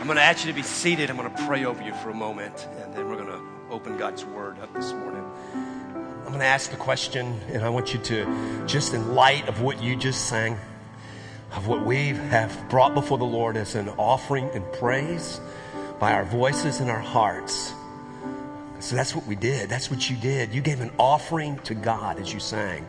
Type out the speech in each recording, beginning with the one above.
I'm going to ask you to be seated. I'm going to pray over you for a moment, and then we're going to open God's Word up this morning. I'm going to ask a question, and I want you to, just in light of what you just sang, of what we have brought before the Lord as an offering and praise by our voices and our hearts. So that's what we did. That's what you did. You gave an offering to God as you sang.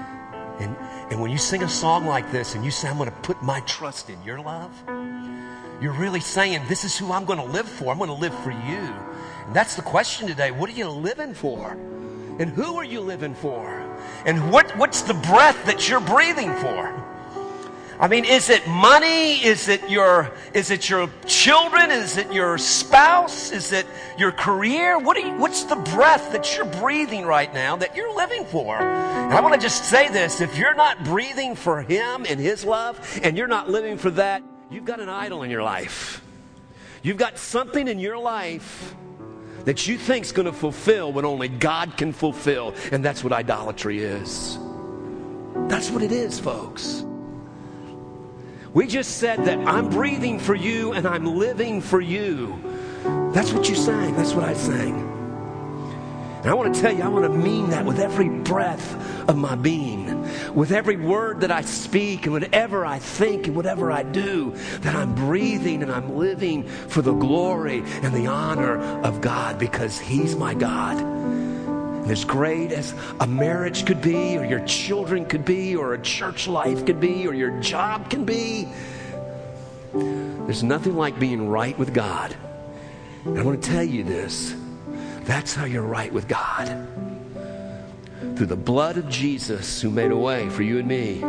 And when you sing a song like this and you say, I'm going to put my trust in your love, you're really saying, this is who I'm going to live for. I'm going to live for you. And that's the question today. What are you living for? And who are you living for? And what's the breath that you're breathing for? I mean, is it money? Is it your children? Is it your spouse? Is it your career? What's the breath that you're breathing right now that you're living for? And I want to just say this. If you're not breathing for Him and His love, and you're not living for that, you've got an idol in your life. You've got something in your life that you think's going to fulfill what only God can fulfill. And that's what idolatry is. That's what it is, folks. We just said that I'm breathing for you and I'm living for you. That's what you sang. That's what I sang. And I want to tell you, I want to mean that with every breath of my being, with every word that I speak and whatever I think and whatever I do, that I'm breathing and I'm living for the glory and the honor of God, because He's my God. And as great as a marriage could be, or your children could be, or a church life could be, or your job can be, there's nothing like being right with God. And I want to tell you this. That's how you're right with God. Through the blood of Jesus, who made a way for you and me,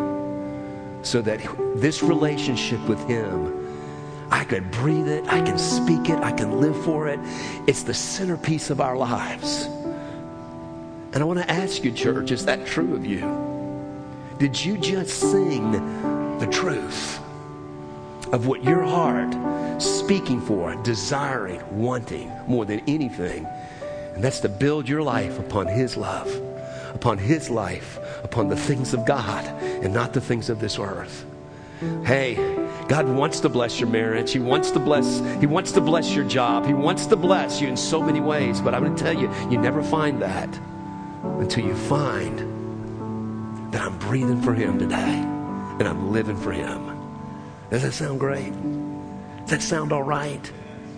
so that this relationship with Him, I can breathe it, I can speak it, I can live for it. It's the centerpiece of our lives. And I want to ask you, church, is that true of you? Did you just sing the truth of what your heart speaking for, desiring, wanting more than anything? And that's to build your life upon His love, upon His life, upon the things of God and not the things of this earth. Hey, God wants to bless your marriage. He wants to bless your job. He wants to bless you in so many ways. But I'm going to tell you, you never find that until you find that I'm breathing for Him today and I'm living for Him. Does that sound great? Does that sound all right?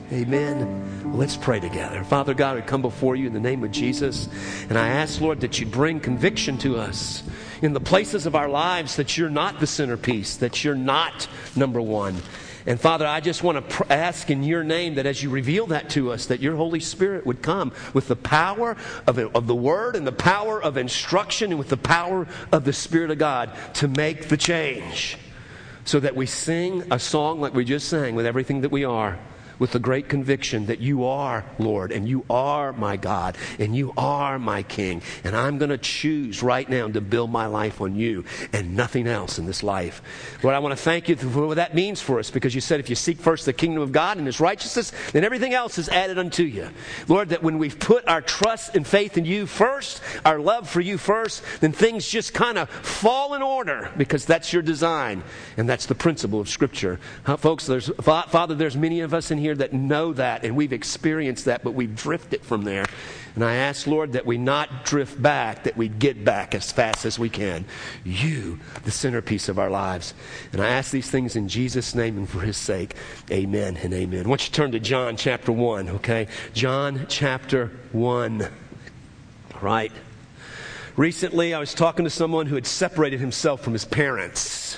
Amen. Well, let's pray together. Father God, we come before you in the name of Jesus, and I ask, Lord, that you bring conviction to us in the places of our lives that you're not the centerpiece, that you're not number one. And Father, I just want to ask in your name that as you reveal that to us, that your Holy Spirit would come with the power of the Word and the power of instruction and with the power of the Spirit of God to make the change, so that we sing a song like we just sang with everything that we are, with the great conviction that you are Lord, and you are my God, and you are my King. And I'm going to choose right now to build my life on you and nothing else in this life. Lord, I want to thank you for what that means for us, because you said if you seek first the kingdom of God and His righteousness, then everything else is added unto you. Lord, that when we've put our trust and faith in you first, our love for you first, then things just kind of fall in order, because that's your design, and that's the principle of Scripture. Folks, Father, there's many of us in here that know that, and we've experienced that, but we've drifted from there. And I ask, Lord, that we not drift back, that we get back as fast as we can. You, the centerpiece of our lives. And I ask these things in Jesus' name and for His sake. Amen and amen. I want you to turn to John chapter 1, okay? John chapter 1. All right. Recently, I was talking to someone who had separated himself from his parents.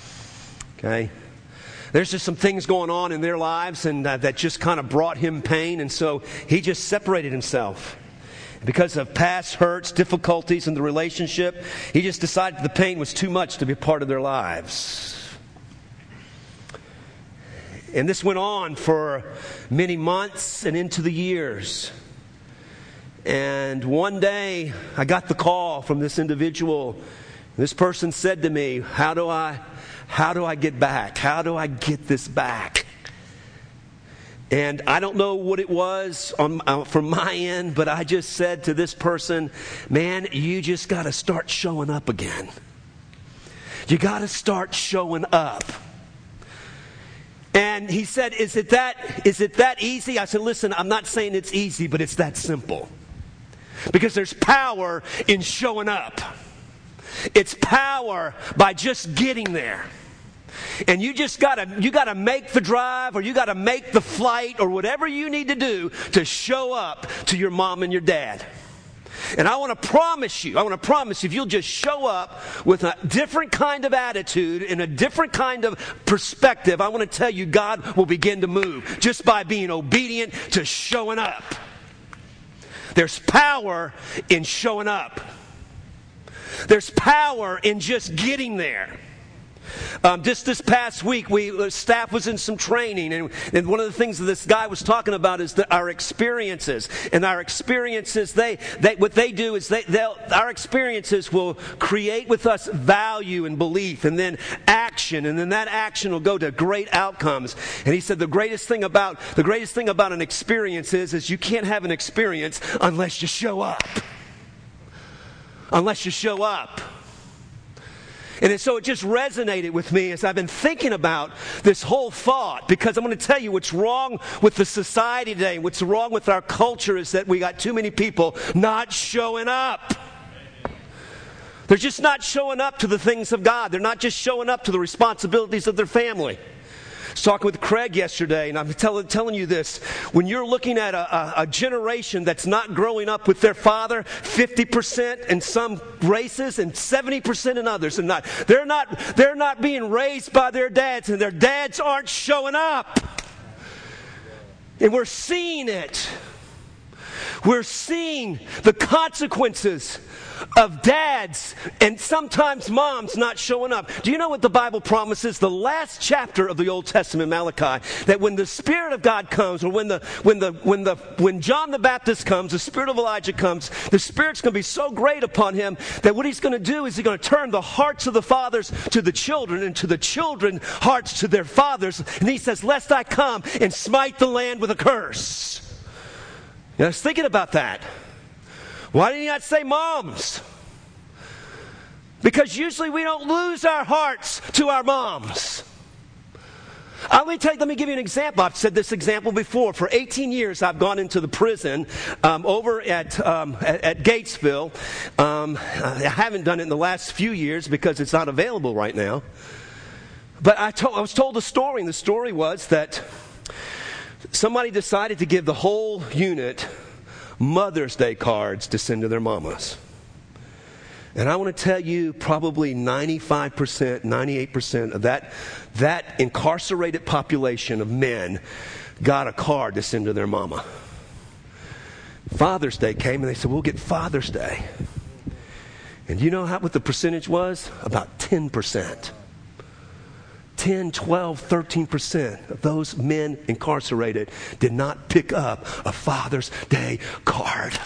Okay? There's just some things going on in their lives, and that just kind of brought him pain, and so he just separated himself. Because of past hurts, difficulties in the relationship, he just decided the pain was too much to be a part of their lives. And this went on for many months and into the years. And one day, I got the call from this individual. This person said to me, How do I get back? How do I get this back? And I don't know what it was from my end, but I just said to this person, man, you just got to start showing up again. You got to start showing up. And he said, is it that easy? I said, listen, I'm not saying it's easy, but it's that simple. Because there's power in showing up. It's power by just getting there. And you gotta make the drive, or you gotta make the flight, or whatever you need to do to show up to your mom and your dad. And I want to promise you, if you'll just show up with a different kind of attitude and a different kind of perspective, I want to tell you God will begin to move just by being obedient to showing up. There's power in showing up. There's power in just getting there. Just this past week, staff was in some training, and one of the things that this guy was talking about is our experiences. And our experiences, what they do is our experiences will create with us value and belief, and then action, and then that action will go to great outcomes. And he said the greatest thing about an experience is you can't have an experience unless you show up. Unless you show up. And so it just resonated with me as I've been thinking about this whole thought, because I'm going to tell you what's wrong with the society today, what's wrong with our culture is that we got too many people not showing up. They're just not showing up to the things of God. They're not just showing up to the responsibilities of their family. I was talking with Craig yesterday, and I'm telling you this. When you're looking at a generation that's not growing up with their father, 50% in some races and 70% in others, and they're not being raised by their dads, and their dads aren't showing up. And we're seeing it. We're seeing the consequences of dads and sometimes moms not showing up. Do you know what the Bible promises? The last chapter of the Old Testament, Malachi, that when the Spirit of God comes, or when John the Baptist comes, the Spirit of Elijah comes, the Spirit's going to be so great upon him that what he's going to do is he's going to turn the hearts of the fathers to the children, and to the children hearts to their fathers. And he says, lest I come and smite the land with a curse. And I was thinking about that. Why did he not say moms? Because usually we don't lose our hearts to our moms. Let me give you an example. I've said this example before. For 18 years, I've gone into the prison over at Gatesville. I haven't done it in the last few years because it's not available right now. But I was told a story, and the story was that somebody decided to give the whole unit Mother's Day cards to send to their mamas. And I want to tell you, probably 95%, 98% of that incarcerated population of men got a card to send to their mama. Father's Day came, and they said, we'll get Father's Day. And you know what the percentage was? About 10%. 10, 12, 13% of those men incarcerated did not pick up a Father's Day card.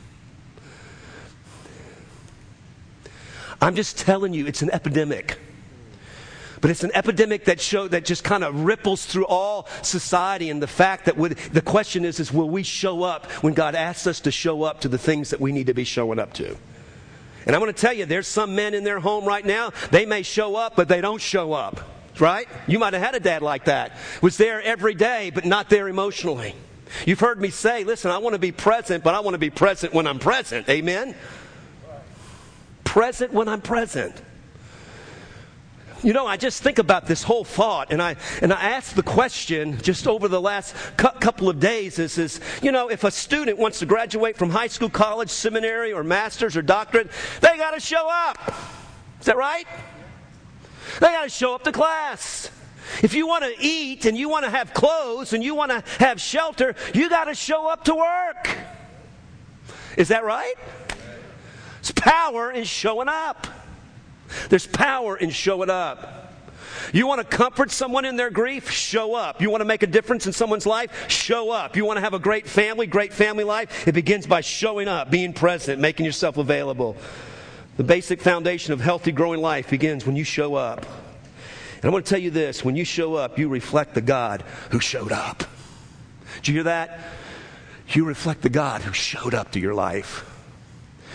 I'm just telling you, it's an epidemic. But it's an epidemic that just kind of ripples through all society. And the fact that the question is will we show up when God asks us to show up to the things that we need to be showing up to? And I'm going to tell you, there's some men in their home right now, they may show up, but they don't show up. Right? You might have had a dad like that. Was there every day, but not there emotionally. You've heard me say, listen, I want to be present, but I want to be present when I'm present. Amen? Present when I'm present. You know, I just think about this whole thought, and I ask the question just over the last couple of days is, you know, if a student wants to graduate from high school, college, seminary, or master's or doctorate, they got to show up. Is that right? They got to show up to class. If you want to eat and you want to have clothes and you want to have shelter, you got to show up to work. Is that right? There's power in showing up. There's power in showing up. You want to comfort someone in their grief? Show up. You want to make a difference in someone's life? Show up. You want to have a great family life? It begins by showing up, being present, making yourself available. The basic foundation of healthy, growing life begins when you show up. And I want to tell you this. When you show up, you reflect the God who showed up. Did you hear that? You reflect the God who showed up to your life.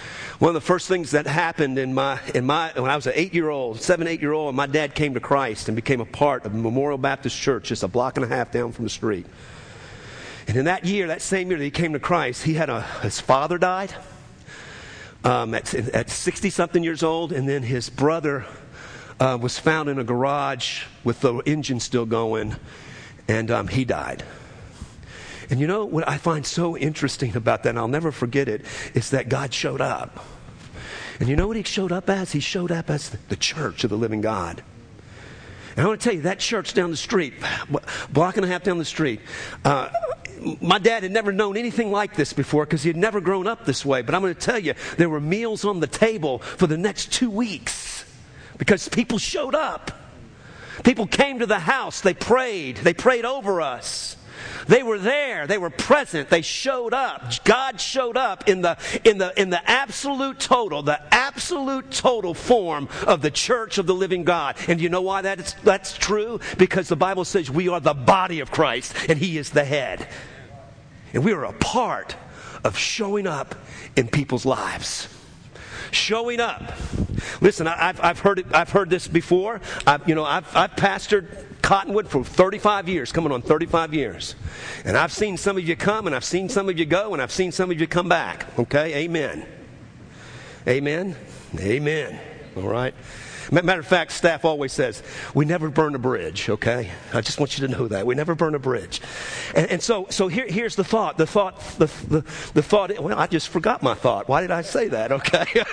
One of the first things that happened when I was an 7-8-year-old, and my dad came to Christ and became a part of Memorial Baptist Church, just a block and a half down from the street. And in that same year that he came to Christ, his father died at 60-something years old, and then his brother was found in a garage with the engine still going, and he died. And you know what I find so interesting about that, and I'll never forget it, is that God showed up. And you know what he showed up as? He showed up as the church of the living God. And I want to tell you, that church down the street, block and a half down the street, my dad had never known anything like this before because he had never grown up this way. But I'm going to tell you, there were meals on the table for the next 2 weeks because people showed up. People came to the house. They prayed over us. They were there. They were present. They showed up. God showed up in the absolute total form of the church of the living God. And you know why that's true? Because the Bible says we are the body of Christ and He is the head. And we are a part of showing up in people's lives. Showing up. Listen, I've heard this before. I've pastored Cottonwood for 35 years, coming on 35 years. And I've seen some of you come, and I've seen some of you go, and I've seen some of you come back. Okay? Amen. Amen? Amen. All right? Matter of fact, staff always says, we never burn a bridge, okay? I just want you to know that. We never burn a bridge. And so here's the thought. The thought, well, I just forgot my thought. Why did I say that? Okay.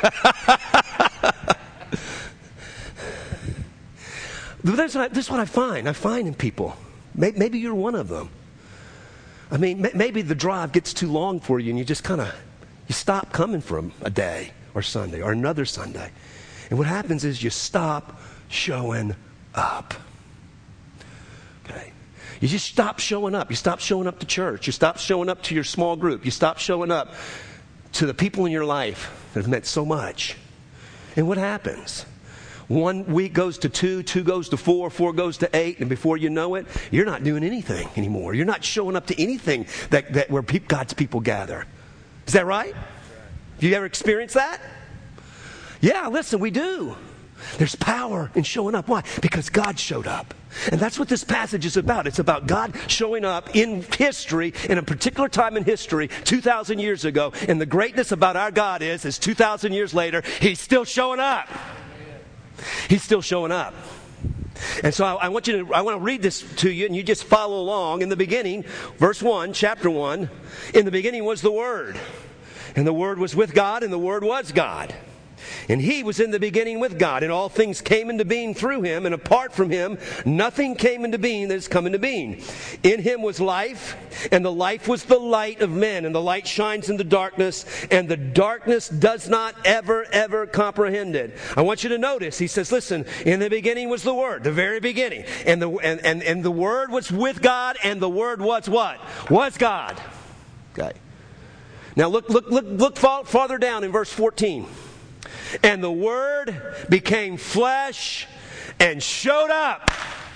This is what I find. I find in people. Maybe you're one of them. I mean, maybe the drive gets too long for you and you just you stop coming for a day or Sunday or another Sunday. And what happens is you stop showing up. Okay? You just stop showing up. You stop showing up to church. You stop showing up to your small group. You stop showing up to the people in your life that have meant so much. And what happens? 1 week goes to 2, 2 goes to 4, 4 goes to 8, and before you know it, you're not doing anything anymore. You're not showing up to anything where God's people gather. Is that right? Have you ever experienced that? Yeah, listen, we do. There's power in showing up. Why? Because God showed up. And that's what this passage is about. It's about God showing up in history, in a particular time in history, 2,000 years ago. And the greatness about our God is 2,000 years later, He's still showing up. He's still showing up. And so I want to read this to you, and you just follow along. In the beginning, verse 1, chapter 1, in the beginning was the Word. And the Word was with God, and the Word was God. And He was in the beginning with God, and all things came into being through Him, and apart from Him, nothing came into being that has come into being. In Him was life, and the life was the light of men, and the light shines in the darkness, and the darkness does not ever comprehend it. I want you to notice, he says, listen, in the beginning was the Word, the very beginning, and the Word was with God, and the Word was what? Was God. Okay. Now look farther down in verse 14. And the Word became flesh and showed up,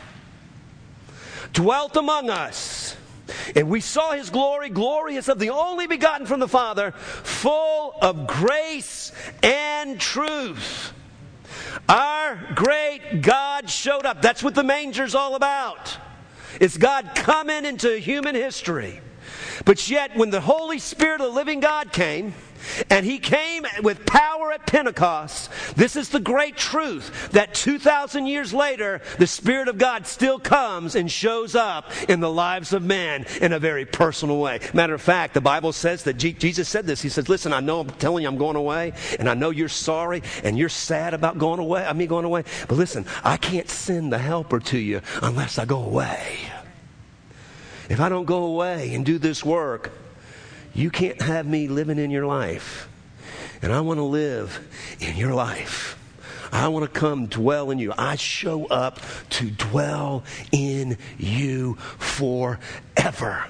dwelt among us. And we saw His glory, glorious of the only begotten from the Father, full of grace and truth. Our great God showed up. That's what the manger's all about. It's God coming into human history. But yet, when the Holy Spirit of the living God came, and He came with power at Pentecost, this is the great truth, that 2,000 years later, the Spirit of God still comes and shows up in the lives of men in a very personal way. Matter of fact, the Bible says that Jesus said this. He says, listen, I know I'm telling you I'm going away, and I know you're sorry, and you're sad about going away, but listen, I can't send the Helper to you unless I go away. If I don't go away and do this work, you can't have me living in your life. And I want to live in your life. I want to come dwell in you. I show up to dwell in you forever.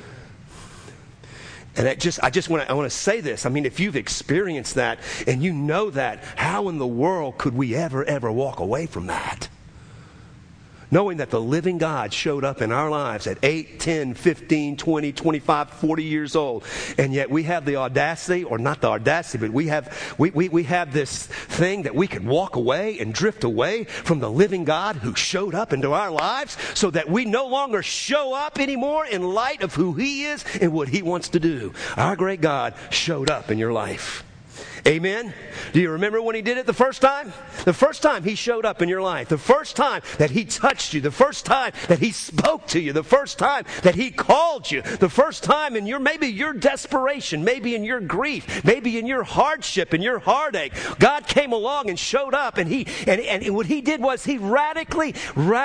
And I want to say this. I mean, if you've experienced that and you know that, how in the world could we ever walk away from that? Knowing that the living God showed up in our lives at 8, 10, 15, 20, 25, 40 years old. And yet we have the audacity, or not the audacity, but we have this thing that we could walk away and drift away from the living God who showed up into our lives, so that we no longer show up anymore in light of who He is and what He wants to do. Our great God showed up in your life. Amen? Do you remember when He did it the first time? The first time He showed up in your life. The first time that He touched you. The first time that He spoke to you. The first time that He called you. The first time in maybe your desperation, maybe in your grief, maybe in your hardship, in your heartache. God came along and showed up, and what He did was He radically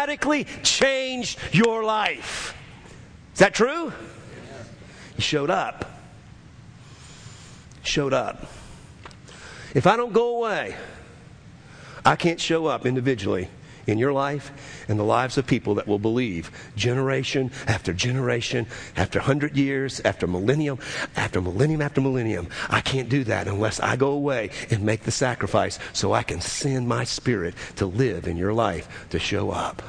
changed your life. Is that true? He showed up. Showed up. If I don't go away, I can't show up individually in your life and the lives of people that will believe generation after generation, after 100 years, after millennium, after millennium, after millennium. I can't do that unless I go away and make the sacrifice so I can send my Spirit to live in your life, to show up.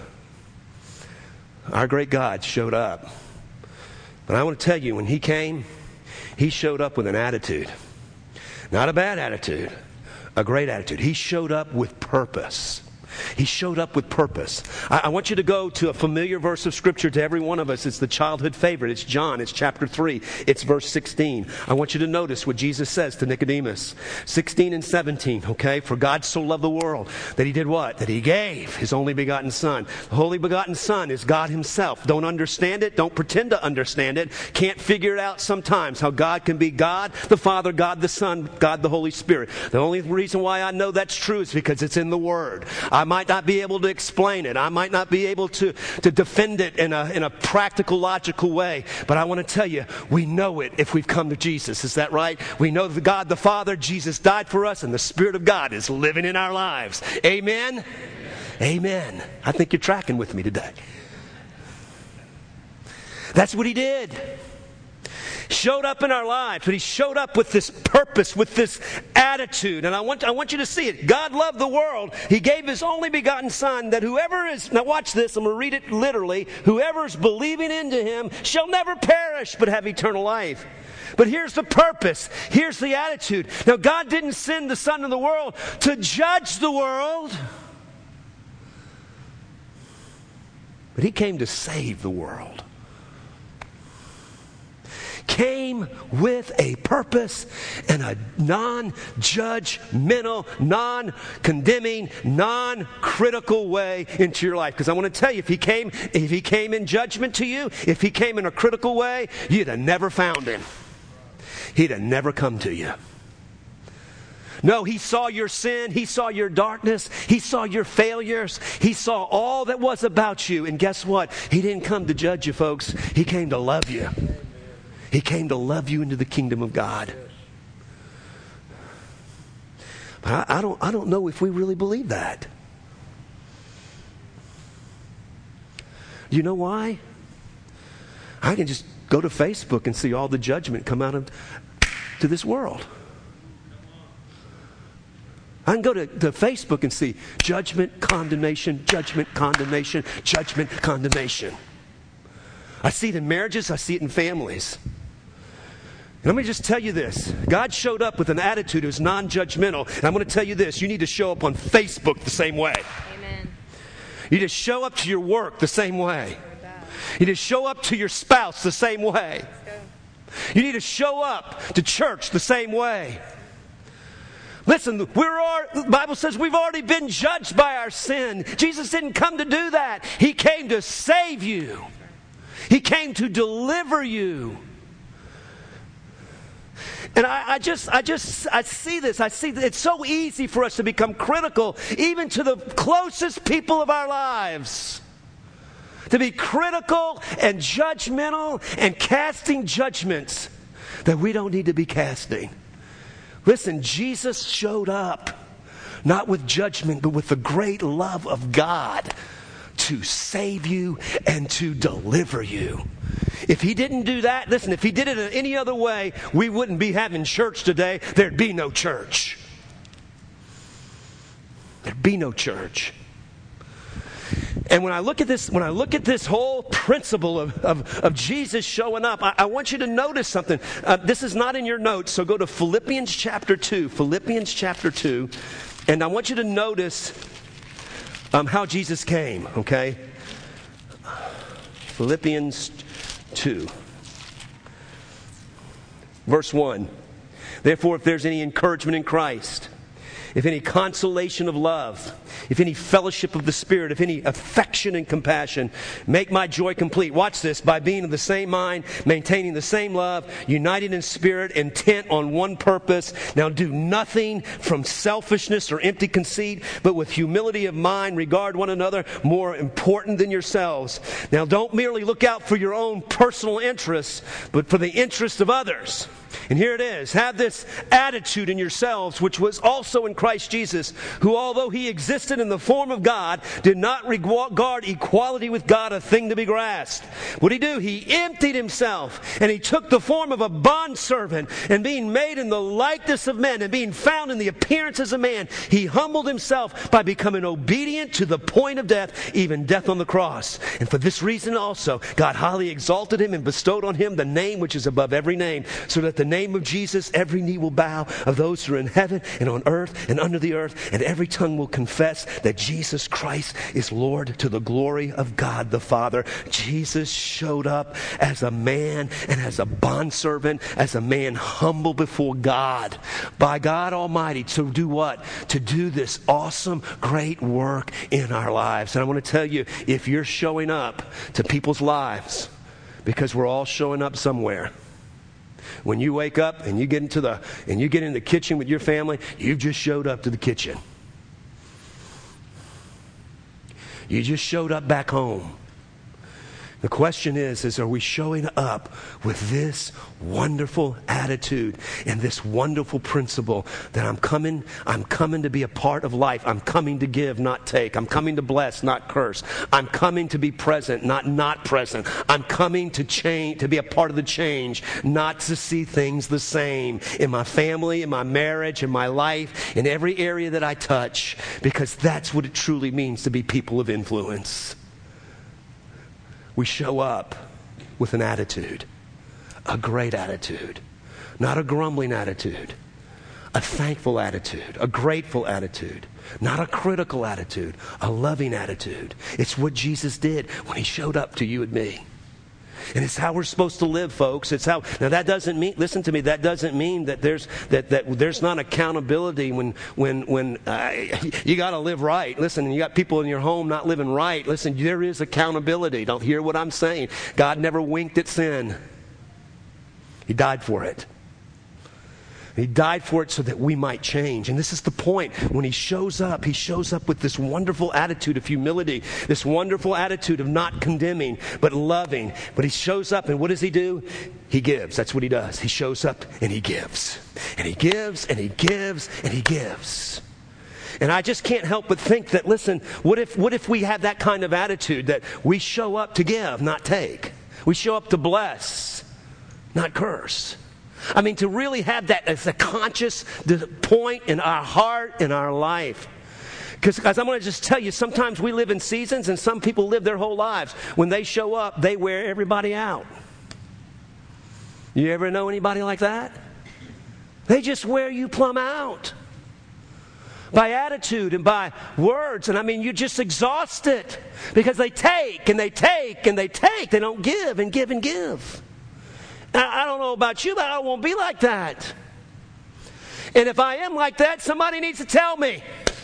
Our great God showed up. But I want to tell you, when He came, He showed up with an attitude. Not a bad attitude, a great attitude. He showed up with purpose. He showed up with purpose. I want you to go to a familiar verse of Scripture to every one of us. It's the childhood favorite. It's John. It's chapter 3. It's verse 16. I want you to notice what Jesus says to Nicodemus. 16 and 17, okay? For God so loved the world that He did what? That He gave His only begotten Son. The only begotten Son is God Himself. Don't understand it. Don't pretend to understand it. Can't figure it out sometimes how God can be God the Father, God the Son, God the Holy Spirit. The only reason why I know that's true is because it's in the Word. I might not be able to explain it. I might not be able to defend it in a practical, logical way. But I want to tell you, we know it if we've come to Jesus. Is that right? We know that God the Father, Jesus died for us, and the Spirit of God is living in our lives. Amen? Amen. I think you're tracking with me today. That's what He did. Showed up in our lives, but He showed up with this purpose, with this attitude. And I want you to see it. God loved the world. He gave His only begotten Son, that whoever is, now watch this, I'm going to read it literally, whoever is believing into Him shall never perish, but have eternal life. But here's the purpose. Here's the attitude. Now, God didn't send the Son of the world to judge the world, but He came to save the world. Came with a purpose and a non-judgmental, non-condemning, non-critical way into your life. Because I want to tell you, if he came in judgment to you, if He came in a critical way, you'd have never found Him. He'd have never come to you. No, He saw your sin. He saw your darkness. He saw your failures. He saw all that was about you. And guess what? He didn't come to judge you, folks. He came to love you. He came to love you into the kingdom of God. But I don't know if we really believe that. Do you know why? I can just go to Facebook and see all the judgment come out to this world. I can go to Facebook and see judgment, condemnation, judgment, condemnation, judgment, condemnation. I see it in marriages. I see it in families. And let me just tell you this. God showed up with an attitude that was non-judgmental. And I'm going to tell you this. You need to show up on Facebook the same way. Amen. You need to show up to your work the same way. You need to show up to your spouse the same way. You need to show up to church the same way. Listen, the Bible says we've already been judged by our sin. Jesus didn't come to do that. He came to save you. He came to deliver you. And I see this. I see that it's so easy for us to become critical, even to the closest people of our lives. To be critical and judgmental and casting judgments that we don't need to be casting. Listen, Jesus showed up, not with judgment, but with the great love of God to save you and to deliver you. If He didn't do that, listen, if He did it in any other way, we wouldn't be having church today. There'd be no church. There'd be no church. And when I look at this whole principle of Jesus showing up, I want you to notice something. This is not in your notes, so go to Philippians chapter 2. Philippians chapter 2. And I want you to notice how Jesus came, okay? Philippians 2. Verse 1. Therefore, if there's any encouragement in Christ, if any consolation of love, if any fellowship of the Spirit, if any affection and compassion, make my joy complete. Watch this. By being of the same mind, maintaining the same love, united in spirit, intent on one purpose. Now do nothing from selfishness or empty conceit, but with humility of mind, regard one another more important than yourselves. Now don't merely look out for your own personal interests, but for the interest of others. And here it is. Have this attitude in yourselves, which was also in Christ Jesus, who, although he existed in the form of God, did not regard equality with God a thing to be grasped. What did he do? He emptied himself, and he took the form of a bondservant, and being made in the likeness of men, and being found in the appearance as a man, he humbled himself by becoming obedient to the point of death, even death on the cross. And for this reason also, God highly exalted him and bestowed on him the name which is above every name, so that the name of Jesus every knee will bow, of those who are in heaven and on earth and under the earth, and every tongue will confess that Jesus Christ is Lord, to the glory of God the Father. Jesus showed up as a man and as a bondservant, as a man humble before God, by God Almighty, to do what? To do this awesome, great work in our lives. And I want to tell you, if you're showing up to people's lives, because we're all showing up somewhere. When you wake up and you get in the kitchen with your family, you've just showed up to the kitchen. You just showed up back home. The question is are we showing up with this wonderful attitude and this wonderful principle that I'm coming to be a part of life. I'm coming to give, not take. I'm coming to bless, not curse. I'm coming to be present, not present. I'm coming to change, to be a part of the change, not to see things the same in my family, in my marriage, in my life, in every area that I touch, because that's what it truly means to be people of influence. We show up with an attitude, a great attitude, not a grumbling attitude, a thankful attitude, a grateful attitude, not a critical attitude, a loving attitude. It's what Jesus did when he showed up to you and me. And it's how we're supposed to live, folks. It's how. Now that doesn't mean. Listen to me. That doesn't mean that there's not accountability when you got to live right. Listen, you got people in your home not living right. Listen, there is accountability. Don't hear what I'm saying. God never winked at sin. He died for it. He died for it so that we might change. And this is the point. When he shows up with this wonderful attitude of humility, this wonderful attitude of not condemning, but loving. But he shows up, and what does he do? He gives. That's what he does. He shows up and he gives. And he gives, and he gives, and he gives. And I just can't help but think that, listen, what if we had that kind of attitude, that we show up to give, not take? We show up to bless, not curse. I mean, to really have that as a conscious point in our heart, in our life. Because I'm going to just tell you, sometimes we live in seasons, and some people live their whole lives. When they show up, they wear everybody out. You ever know anybody like that? They just wear you plumb out. By attitude and by words. And I mean, you're just exhausted. Because they take, and they take, and they take. They don't give, and give, and give. I don't know about you, but I won't be like that. And if I am like that, somebody needs to tell me.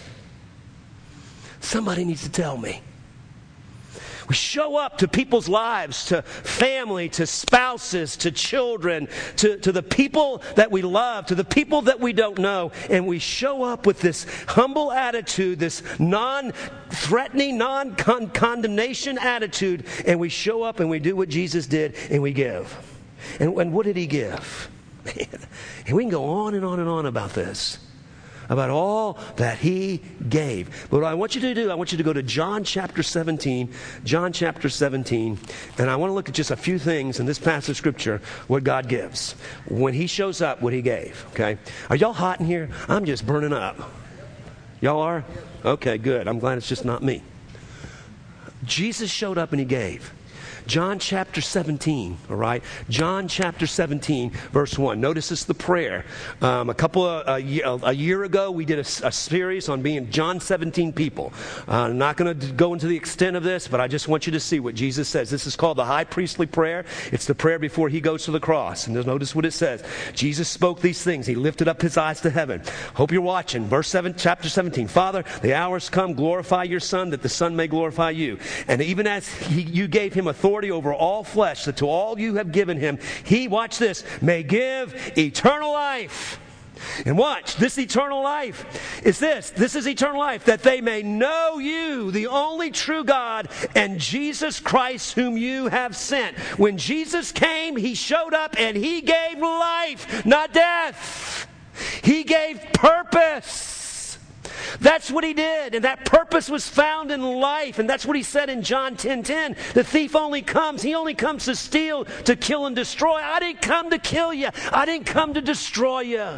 Somebody needs to tell me. We show up to people's lives, to family, to spouses, to children, to the people that we love, to the people that we don't know. And we show up with this humble attitude, this non-threatening, non-condemnation attitude. And we show up and we do what Jesus did, and we give. And what did he give? Man, and we can go on and on and on about this. About all that he gave. But what I want you to do, I want you to go to John chapter 17. John chapter 17. And I want to look at just a few things in this passage of Scripture, what God gives. When he shows up, what he gave. Okay? Are y'all hot in here? I'm just burning up. Y'all are? Okay, good. I'm glad it's just not me. Jesus showed up and he gave. John chapter 17, all right? John chapter 17, verse 1. Notice this is the prayer. A year ago, we did a series on being John 17 people. I'm not going to go into the extent of this, but I just want you to see what Jesus says. This is called the high priestly prayer. It's the prayer before he goes to the cross. And notice what it says. Jesus spoke these things. He lifted up his eyes to heaven. Hope you're watching. Verse 7, chapter 17. Father, the hour's come. Glorify your Son, that the Son may glorify you. And even as you gave him authority over all flesh, that to all you have given him, he, watch this, may give eternal life. And watch, this eternal life is this. This is eternal life, that they may know you, the only true God, and Jesus Christ whom you have sent. When Jesus came, he showed up and he gave life, not death. He gave purpose. That's what he did, and that purpose was found in life, and that's what he said in John 10:10. The thief only comes, he only comes to steal, to kill, and destroy. I didn't come to kill you. I didn't come to destroy you.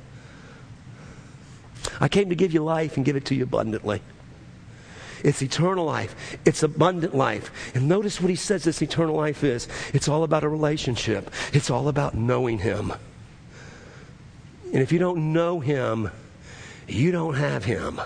I came to give you life and give it to you abundantly. It's eternal life. It's abundant life. And notice what he says this eternal life is. It's all about a relationship. It's all about knowing him. And if you don't know him, you don't have him.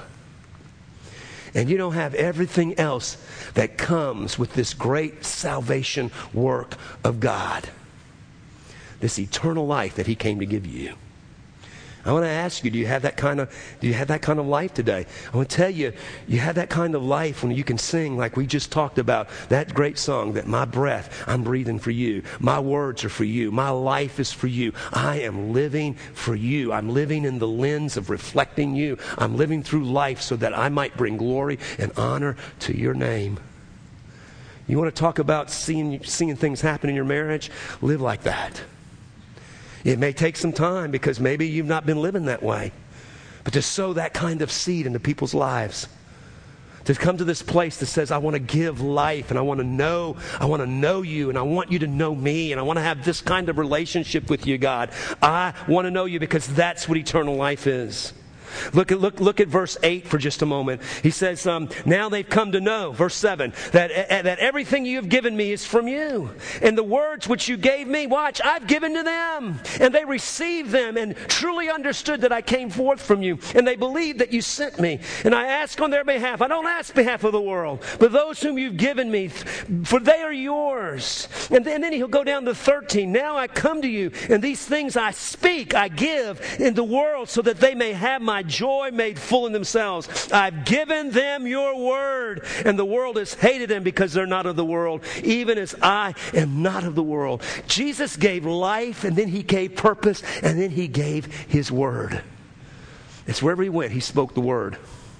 And you don't have everything else that comes with this great salvation work of God. This eternal life that he came to give you. I want to ask you, do you have that kind of life today? I want to tell you, you have that kind of life when you can sing like we just talked about, that great song, that my breath, I'm breathing for you. My words are for you. My life is for you. I am living for you. I'm living in the lens of reflecting you. I'm living through life so that I might bring glory and honor to your name. You want to talk about seeing things happen in your marriage? Live like that. It may take some time because maybe you've not been living that way. But to sow that kind of seed into people's lives. To come to this place that says, I want to give life and I want to know you and I want you to know me and I want to have this kind of relationship with you, God. I want to know you because that's what eternal life is. Look at verse 8 for just a moment. He says, now they've come to know, verse 7, that everything you have given me is from you. And the words which you gave me, watch, I've given to them. And they received them and truly understood that I came forth from you. And they believed that you sent me. And I ask on their behalf. I don't ask behalf of the world, but those whom you've given me, for they are yours. And then he'll go down to 13. Now I come to you, and these things I speak, I give in the world so that they may have my joy made full in themselves. I've given them your word, and the world has hated them because they're not of the world, even as I am not of the world. Jesus gave life, and then he gave purpose, and then he gave his word. It's wherever he went, he spoke the word.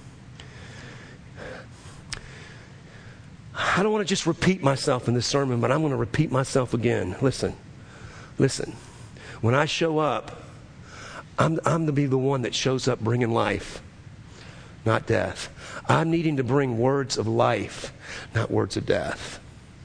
I don't want to just repeat myself in this sermon, but I'm going to repeat myself again. Listen. When I show up, I'm to be the one that shows up bringing life, not death. I'm needing to bring words of life, not words of death.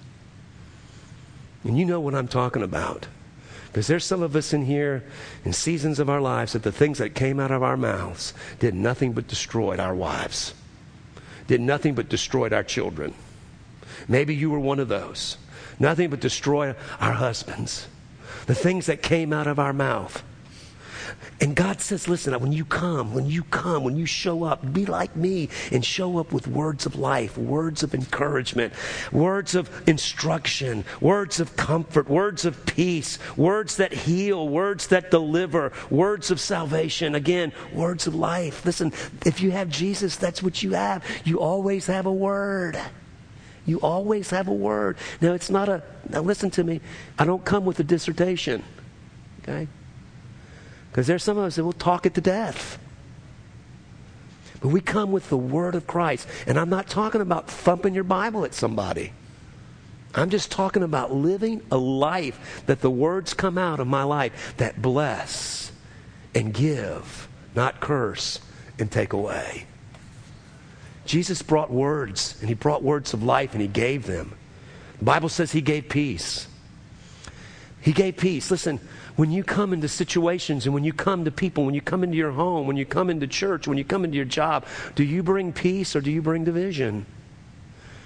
And you know what I'm talking about. Because there's some of us in here in seasons of our lives that the things that came out of our mouths did nothing but destroyed our wives. Did nothing but destroyed our children. Maybe you were one of those. Nothing but destroy our husbands. The things that came out of our mouth. And God says, listen, when you show up, be like me and show up with words of life, words of encouragement, words of instruction, words of comfort, words of peace, words that heal, words that deliver, words of salvation. Again, words of life. Listen, if you have Jesus, that's what you have. You always have a word. You always have a word. Now, now listen to me. I don't come with a dissertation. Okay? Because there's some of us that will talk it to death. But we come with the word of Christ. And I'm not talking about thumping your Bible at somebody. I'm just talking about living a life that the words come out of my life that bless and give, not curse and take away. Jesus brought words, and he brought words of life, and he gave them. The Bible says he gave peace. He gave peace. Listen, when you come into situations and when you come to people, when you come into your home, when you come into church, when you come into your job, do you bring peace or do you bring division?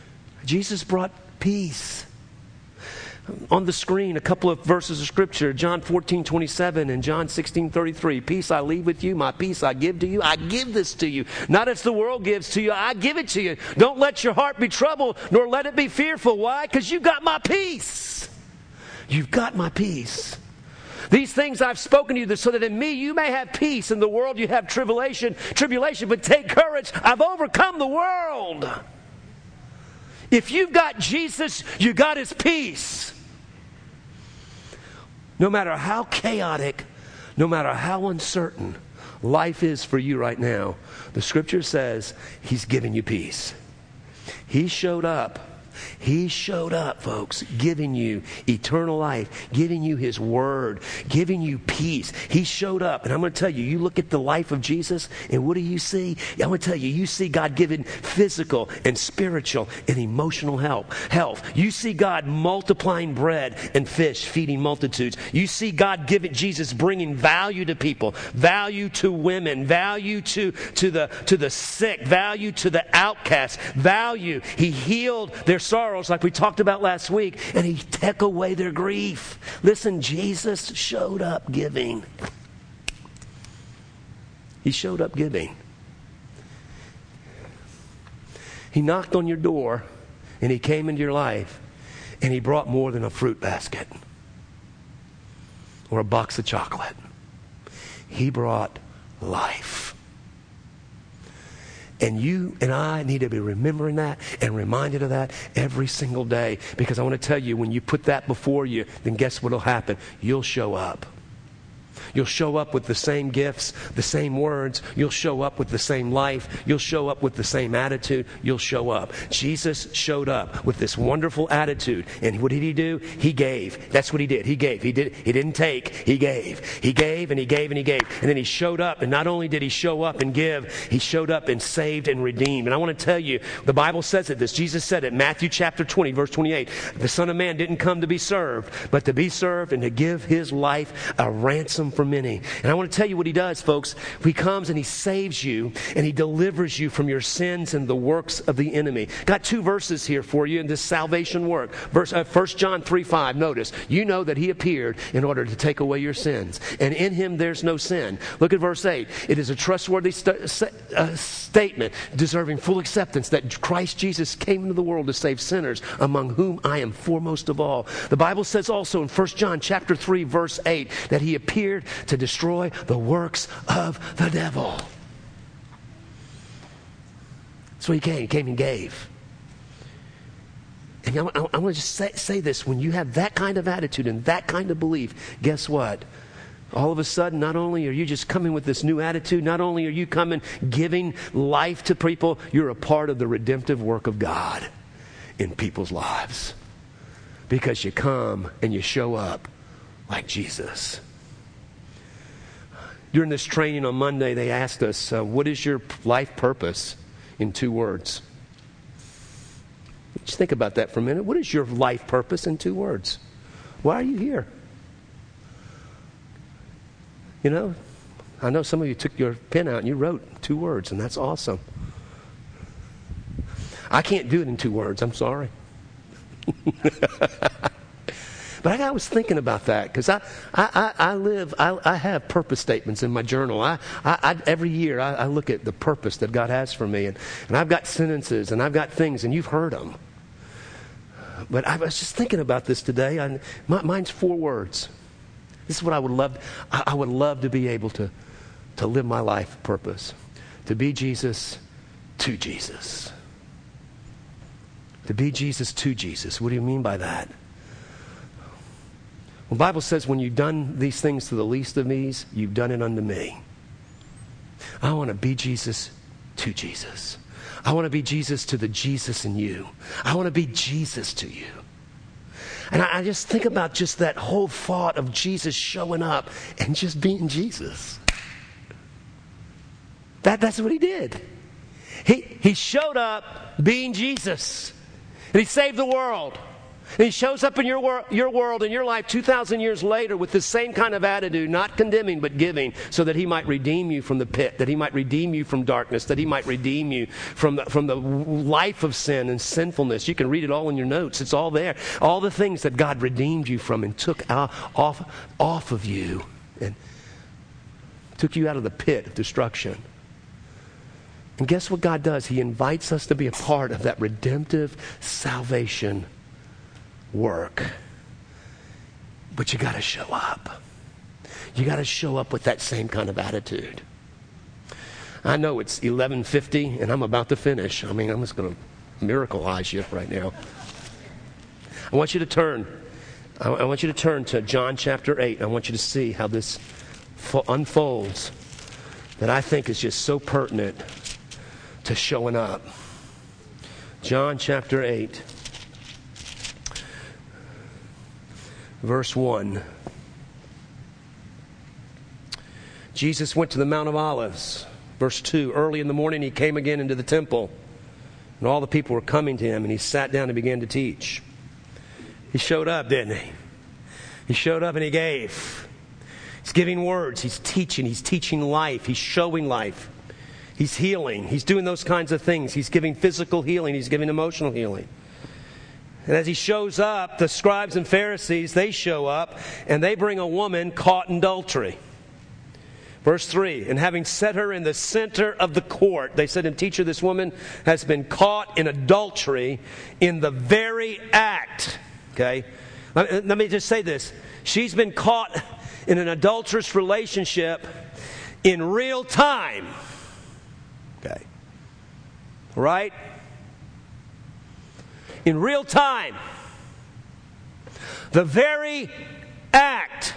Jesus brought peace. On the screen, a couple of verses of Scripture, John 14:27 and John 16:33. Peace I leave with you, my peace I give to you. I give this to you. Not as the world gives to you, I give it to you. Don't let your heart be troubled, nor let it be fearful. Why? Because you've got my peace. You've got my peace. These things I've spoken to you so that in me you may have peace. In the world you have tribulation, but take courage. I've overcome the world. If you've got Jesus, you got His peace. No matter how chaotic, no matter how uncertain life is for you right now, the Scripture says He's giving you peace. He showed up. He showed up, folks, giving you eternal life, giving you His Word, giving you peace. He showed up. And I'm going to tell you, you look at the life of Jesus, and what do you see? I'm going to tell you, you see God giving physical and spiritual and emotional health. You see God multiplying bread and fish, feeding multitudes. You see God giving, Jesus bringing value to people, value to women, value to the sick, value to the outcast, value. He healed their sorrows like we talked about last week, and He took away their grief. Listen, Jesus showed up giving. He showed up giving. He knocked on your door, and He came into your life, and He brought more than a fruit basket or a box of chocolate. He brought life. And you and I need to be remembering that and reminded of that every single day. Because I want to tell you, when you put that before you, then guess what will happen? You'll show up. You'll show up with the same gifts, the same words. You'll show up with the same life. You'll show up with the same attitude. You'll show up. Jesus showed up with this wonderful attitude. And what did He do? He gave. That's what He did. He gave. He didn't take. He gave. He gave and He gave and He gave. And then He showed up. And not only did He show up and give, He showed up and saved and redeemed. And I want to tell you, the Bible says it. Jesus said it. Matthew chapter 20, verse 28. The Son of Man didn't come to be served, but to be served and to give His life a ransom for many. And I want to tell you what He does, folks. He comes and He saves you and He delivers you from your sins and the works of the enemy. Got two verses here for you in this salvation work. 1 John 3:5. Notice, you know that He appeared in order to take away your sins, and in Him there's no sin. Look at verse 8. It is a trustworthy statement deserving full acceptance that Christ Jesus came into the world to save sinners, among whom I am foremost of all. The Bible says also in 1 John chapter 3 verse 8 that He appeared to destroy the works of the devil. So He came and gave. And I want to just say this. When you have that kind of attitude and that kind of belief, guess what? All of a sudden, not only are you just coming with this new attitude, not only are you coming giving life to people, you're a part of the redemptive work of God in people's lives. Because you come and you show up like Jesus. During this training on Monday, they asked us, what is your life purpose in 2 words? Just think about that for a minute. What is your life purpose in 2 words? Why are you here? You know, I know some of you took your pen out and you wrote 2 words, and that's awesome. I can't do it in 2 words. I'm sorry. But I was thinking about that because I have purpose statements in my journal. Every year I look at the purpose that God has for me, and I've got sentences and I've got things, and you've heard them. But I was just thinking about this today. Mine's 4 words. This is what I would love. I would love to be able to live my life purpose, to be Jesus to Jesus. To be Jesus to Jesus. What do you mean by that? Well, the Bible says when you've done these things to the least of these, you've done it unto me. I want to be Jesus to Jesus. I want to be Jesus to the Jesus in you. I want to be Jesus to you. And I just think about just that whole thought of Jesus showing up and just being Jesus. That's what He did. He showed up being Jesus. And He saved the world. And he shows up in your world, in your life 2,000 years later with the same kind of attitude, not condemning but giving, so that he might redeem you from the pit, that he might redeem you from darkness, that he might redeem you from the life of sin and sinfulness. You can read it all in your notes. It's all there. All the things that God redeemed you from and took off of you and took you out of the pit of destruction. And guess what God does? He invites us to be a part of that redemptive salvation work. But you got to show up. You got to show up with that same kind of attitude. I know it's 11:50 and I'm about to finish. I mean, I'm just going to miracleize you right now. I want you to turn. I want you to turn to John chapter 8. I want you to see how this unfolds that I think is just so pertinent to showing up. John chapter 8. Verse 1. Jesus went to the Mount of Olives. Verse 2. Early in the morning he came again into the temple, and all the people were coming to him, and he sat down and began to teach. He showed up, didn't he? He showed up and he gave. He's giving words. He's teaching life. He's showing life. He's healing. He's doing those kinds of things. He's giving physical healing. He's giving emotional healing. And as he shows up, the scribes and Pharisees, they show up and they bring a woman caught in adultery. Verse 3, and having set her in the center of the court, they said to him, Teacher, this woman has been caught in adultery in the very act. Okay? Let me just say this. She's been caught in an adulterous relationship in real time. Okay? Right? In real time. The very act.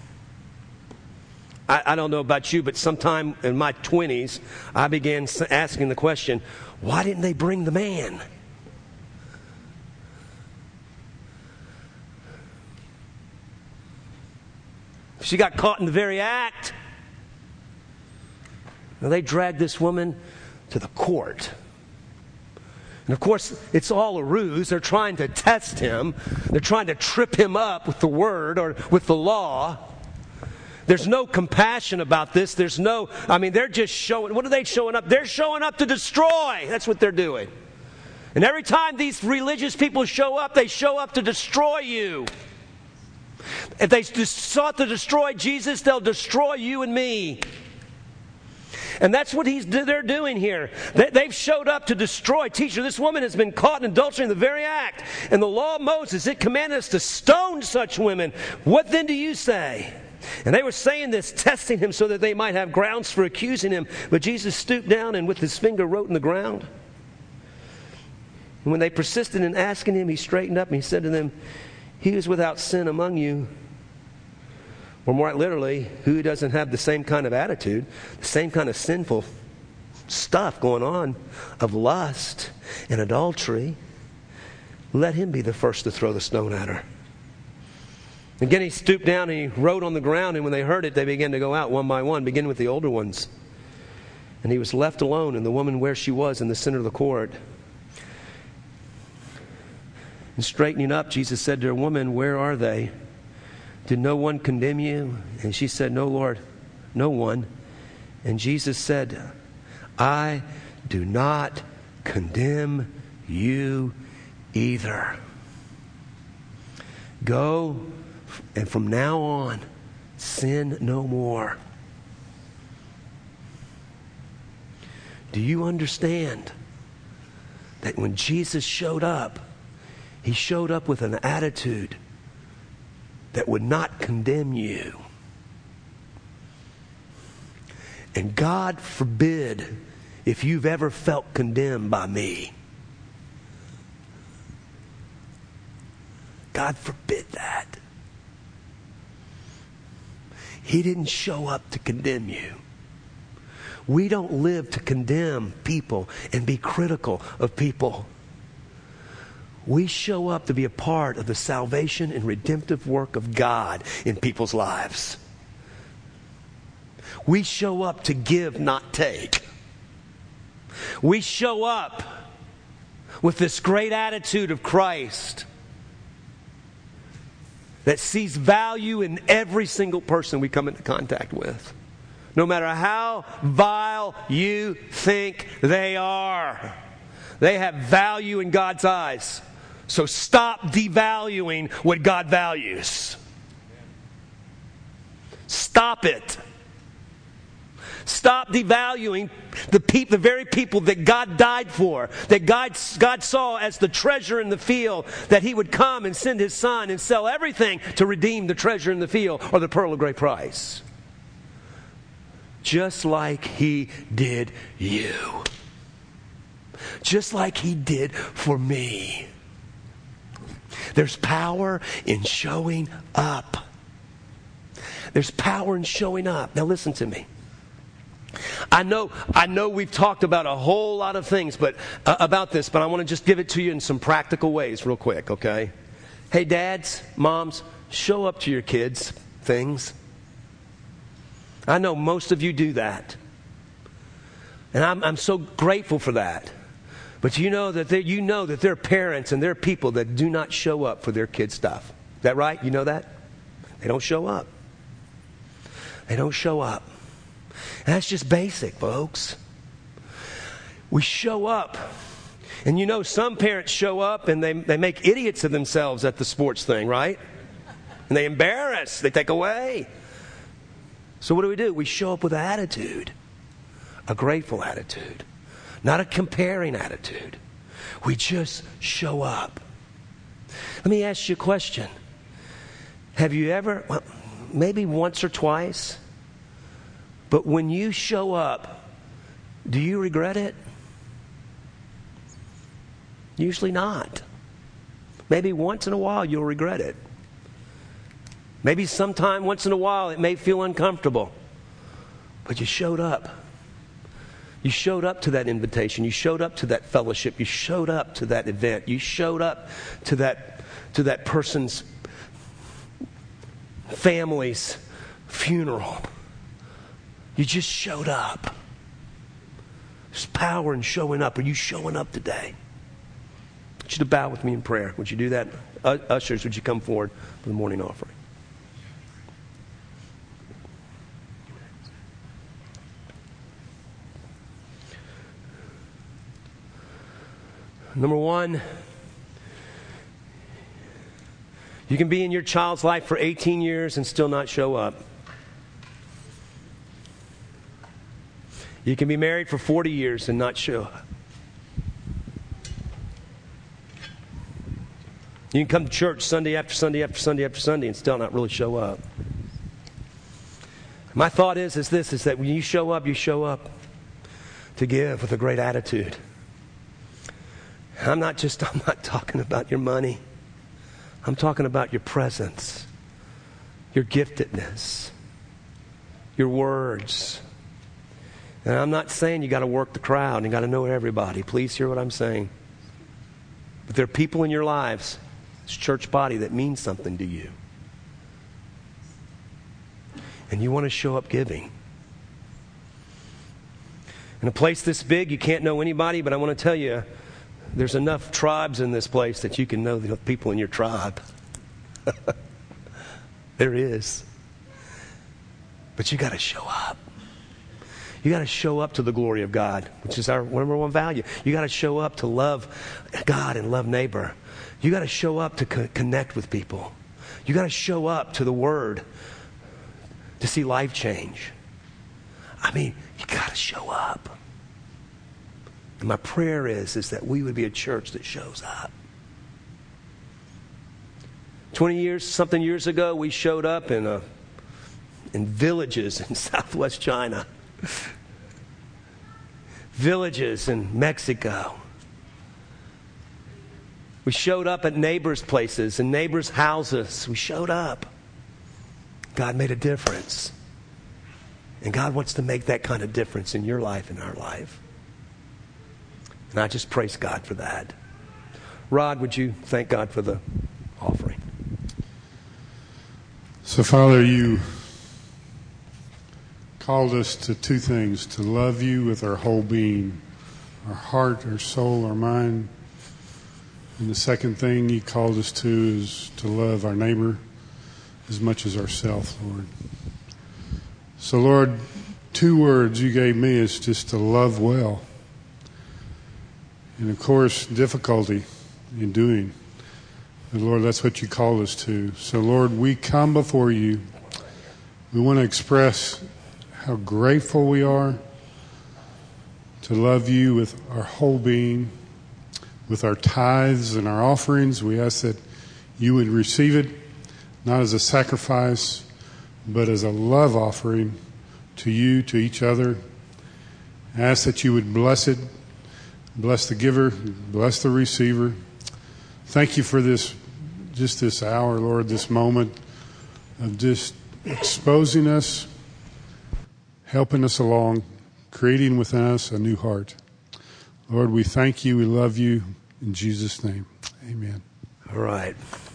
I don't know about you, but sometime in my 20s, I began asking the question, why didn't they bring the man? She got caught in the very act. Now they dragged this woman to the court. And of course, it's all a ruse. They're trying to test him. They're trying to trip him up with the word or with the law. There's no compassion about this. They're just showing. What are they showing up? They're showing up to destroy. That's what they're doing. And every time these religious people show up, they show up to destroy you. If they sought to destroy Jesus, they'll destroy you and me. And that's what they're doing here. They've showed up to destroy. Teacher, this woman has been caught in adultery in the very act. And the law of Moses, it commanded us to stone such women. What then do you say? And they were saying this, testing him so that they might have grounds for accusing him. But Jesus stooped down and with his finger wrote in the ground. And when they persisted in asking him, he straightened up and he said to them, He is without sin among you. Or more literally, who doesn't have the same kind of attitude, the same kind of sinful stuff going on of lust and adultery, let him be the first to throw the stone at her. Again, he stooped down and he wrote on the ground, and when they heard it, they began to go out one by one, beginning with the older ones. And he was left alone, and the woman where she was in the center of the court. And straightening up, Jesus said to her, Woman, where are they? Did no one condemn you? And she said, No, Lord, no one. And Jesus said, I do not condemn you either. Go, and from now on, sin no more. Do you understand that when Jesus showed up, he showed up with an attitude that would not condemn you? And God forbid if you've ever felt condemned by me. God forbid that. He didn't show up to condemn you. We don't live to condemn people and be critical of people. We show up to be a part of the salvation and redemptive work of God in people's lives. We show up to give, not take. We show up with this great attitude of Christ. that sees value in every single person we come into contact with, no matter how vile you think they are. They have value in God's eyes. So stop devaluing what God values. Stop it. Stop devaluing the very people that God died for, that God saw as the treasure in the field, that He would come and send His Son and sell everything to redeem the treasure in the field or the pearl of great price. Just like He did you. Just like He did for me. There's power in showing up. There's power in showing up. Now listen to me. I know we've talked about a whole lot of things about this, but I want to just give it to you in some practical ways real quick, okay? Hey, dads, moms, show up to your kids' things. I know most of you do that. And I'm so grateful for that. But you know that there are parents and there are people that do not show up for their kids' stuff. Is that right? You know that? They don't show up. They don't show up. And that's just basic, folks. We show up. And you know, some parents show up and they make idiots of themselves at the sports thing, right? And they embarrass. They take away. So what do? We show up with an attitude. A grateful attitude. Not a comparing attitude. We just show up. Let me ask you a question. Have you ever, maybe once or twice, but when you show up, do you regret it? Usually not. Maybe once in a while you'll regret it. Maybe sometime once in a while it may feel uncomfortable. But you showed up. You showed up to that invitation. You showed up to that fellowship. You showed up to that event. You showed up to that person's family's funeral. You just showed up. There's power in showing up. Are you showing up today? I want you to bow with me in prayer. Would you do that? Ushers, would you come forward for the morning offering? Number one, you can be in your child's life for 18 years and still not show up. You can be married for 40 years and not show up. You can come to church Sunday after Sunday after Sunday after Sunday and still not really show up. My thought is that when you show up to give with a great attitude. I'm not talking about your money. I'm talking about your presence, your giftedness, your words. And I'm not saying you got to work the crowd and you got to know everybody. Please hear what I'm saying. But there are people in your lives, this church body, that mean something to you. And you want to show up giving. In a place this big, you can't know anybody, but I want to tell you, there's enough tribes in this place that you can know the people in your tribe. There is. But you got to show up. You got to show up to the glory of God, which is our number one value. You got to show up to love God and love neighbor. You got to show up to connect with people. You got to show up to the Word to see life change. I mean, you got to show up. And my prayer is that we would be a church that shows up. 20 something years ago, we showed up in villages in southwest China. Villages in Mexico. We showed up at neighbors' places and neighbors' houses. We showed up. God made a difference. And God wants to make that kind of difference in your life and our life. And I just praise God for that. Rod, would you thank God for the offering? So, Father, you called us to two things: to love you with our whole being, our heart, our soul, our mind. And the second thing you called us to is to love our neighbor as much as ourselves, Lord. So, Lord, 2 words you gave me is just to love well. And, of course, difficulty in doing. But, Lord, that's what you called us to. So, Lord, we come before you. We want to express how grateful we are to love you with our whole being, with our tithes and our offerings. We ask that you would receive it, not as a sacrifice, but as a love offering to you, to each other. I ask that you would bless it, bless the giver, bless the receiver. Thank you for this hour, Lord, this moment of just exposing us, helping us along, creating within us a new heart. Lord, we thank you. We love you. In Jesus' name, amen. All right.